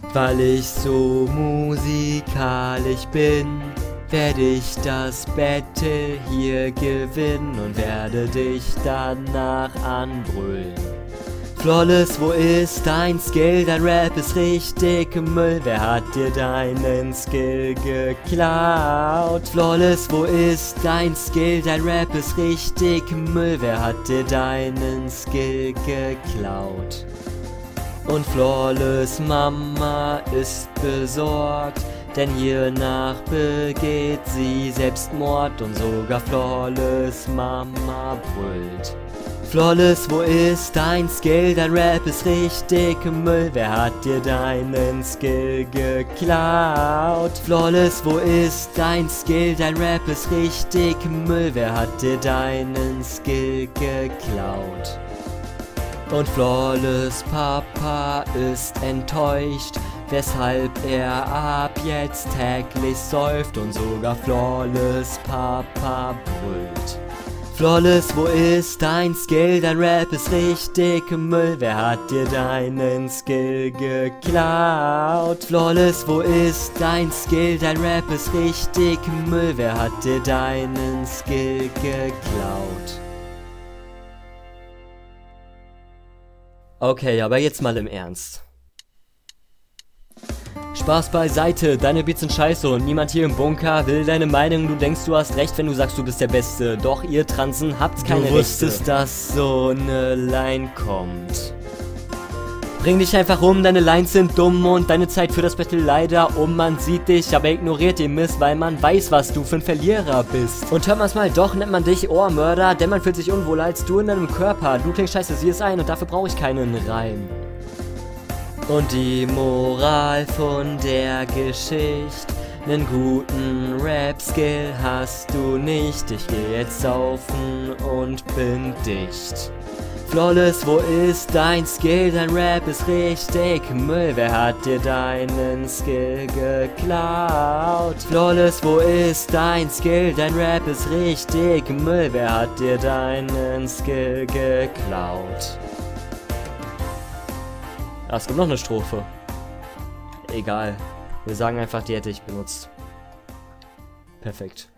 Weil ich so musikalisch bin, werde ich das Battle hier gewinnen und werde dich danach anbrüllen. Flawless, wo ist dein Skill? Dein Rap ist richtig Müll. Wer hat dir deinen Skill geklaut? Flawless, wo ist dein Skill? Dein Rap ist richtig Müll. Wer hat dir deinen Skill geklaut? Und Flawless Mama ist besorgt, denn hiernach begeht sie Selbstmord und sogar Flawless Mama brüllt. Flawless, wo ist dein Skill? Dein Rap ist richtig Müll. Wer hat dir deinen Skill geklaut? Flawless, wo ist dein Skill? Dein Rap ist richtig Müll. Wer hat dir deinen Skill geklaut? Und Flawless Papa ist enttäuscht, weshalb er ab jetzt täglich säuft und sogar Flawless Papa brüllt. Flawless, wo ist dein Skill? Dein Rap ist richtig Müll. Wer hat dir deinen Skill geklaut? Flawless, wo ist dein Skill? Dein Rap ist richtig Müll. Wer hat dir deinen Skill geklaut? Okay, aber jetzt mal im Ernst. Spaß beiseite, deine Beats sind scheiße und niemand hier im Bunker will deine Meinung. Du denkst, du hast recht, wenn du sagst, du bist der Beste. Doch ihr Transen habt keine Rechte. Du wusstest, dass so ne Line kommt. Bring dich einfach um, deine Lines sind dumm und deine Zeit für das Battle leider um. Man sieht dich, aber ignoriert den Mist, weil man weiß, was du für ein Verlierer bist. Und hört man's mal doch, nennt man dich Ohrmörder, denn man fühlt sich unwohl als du in deinem Körper. Du klingst scheiße, sieh es ein und dafür brauche ich keinen Reim. Und die Moral von der Geschichte: nen guten Rap-Skill hast du nicht. Ich geh jetzt saufen und bin dicht. Flawless, wo ist dein Skill? Dein Rap ist richtig Müll. Wer hat dir deinen Skill geklaut? Flawless, wo ist dein Skill? Dein Rap ist richtig Müll. Wer hat dir deinen Skill geklaut? Ah, es gibt noch eine Strophe. Egal. Wir sagen einfach, die hätte ich benutzt. Perfekt.